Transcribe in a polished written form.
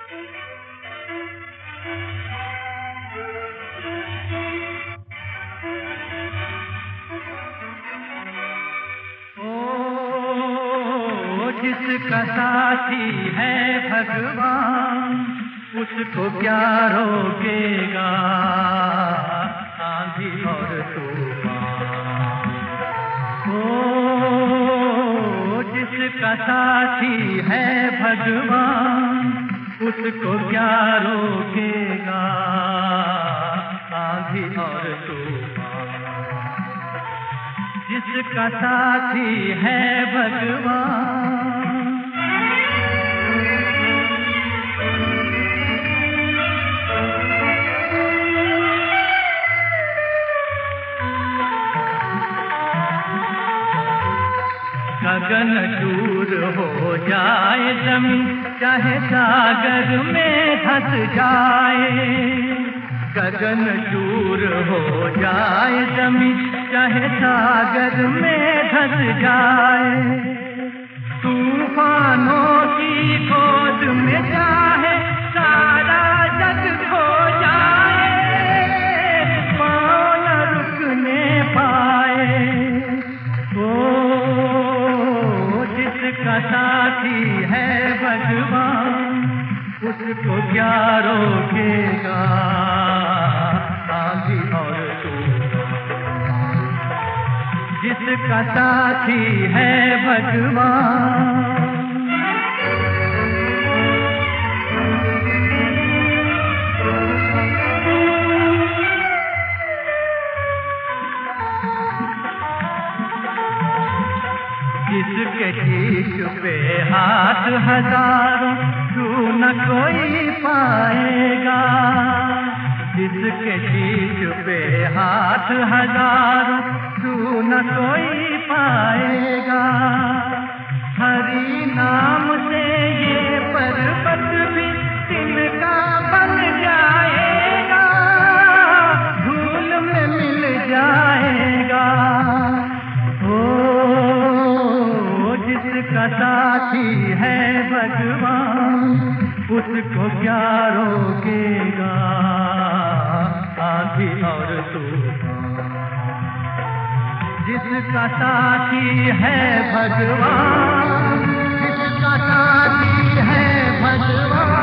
जिसका साथी है भगवान उसको क्या रोकेगा आंधी और तूफान। ओ जिसका साथी है भगवान उसको क्या रोकेगा आंधी और तूफान। जिसका साथी है भगवान। गगन दूर हो जाए ज़मीं चाहे सागर में धंस जाए। गगन दूर हो जाए ज़मीं चाहे सागर में धंस जाए। तूफानों की गोद में चाहे सारा जग खो जाए पाँव न रुकने पाए। जिसका साथी है भगवान उसको क्या रोकेगा आंधी और तूफान। जिसका साथी है भगवान। जिसके शीश पे हाथ हजारों तू न कोई पाएगा। जिसके शीश पे हाथ हजारों तू न कोई पाएगा। हरि नाम से ये पर्वत भी तिनका बन जाएगा धूल में मिल जाएगा। जिसका साथी है भगवान उसको क्या रोकेगा आंधी और तूफान। जिसका साथी है भगवान जिसका साथी है भगवान।